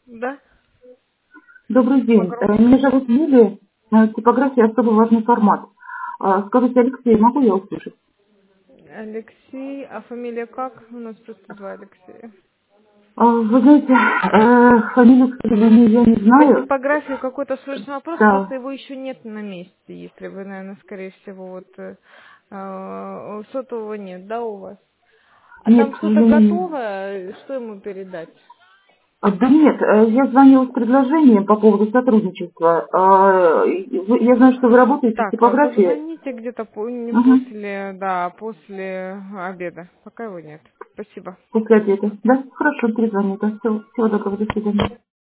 Да? Добрый день. Погромче. Меня зовут Юлия. Типография особо важный формат. Скажите, Алексей, могу я услышать? Алексей, а фамилия как? У нас просто два Алексея. Вы знаете, фамилию, к сожалению, я не По знаю. типографии какой-то срочный вопрос, просто Да. его еще нет на месте, если вы, наверное, скорее всего, сотового нет, да, у вас? А Нет, там к что-то сожалению. готовое, что ему передать? Да нет, я звонила с предложением по поводу сотрудничества. Я знаю, что вы работаете с Так, типографией. позвоните где-то не Угу. после, да, после обеда, пока его нет. Спасибо. После обеда. Да, хорошо, перезвоню. Да, всего доброго, до свидания.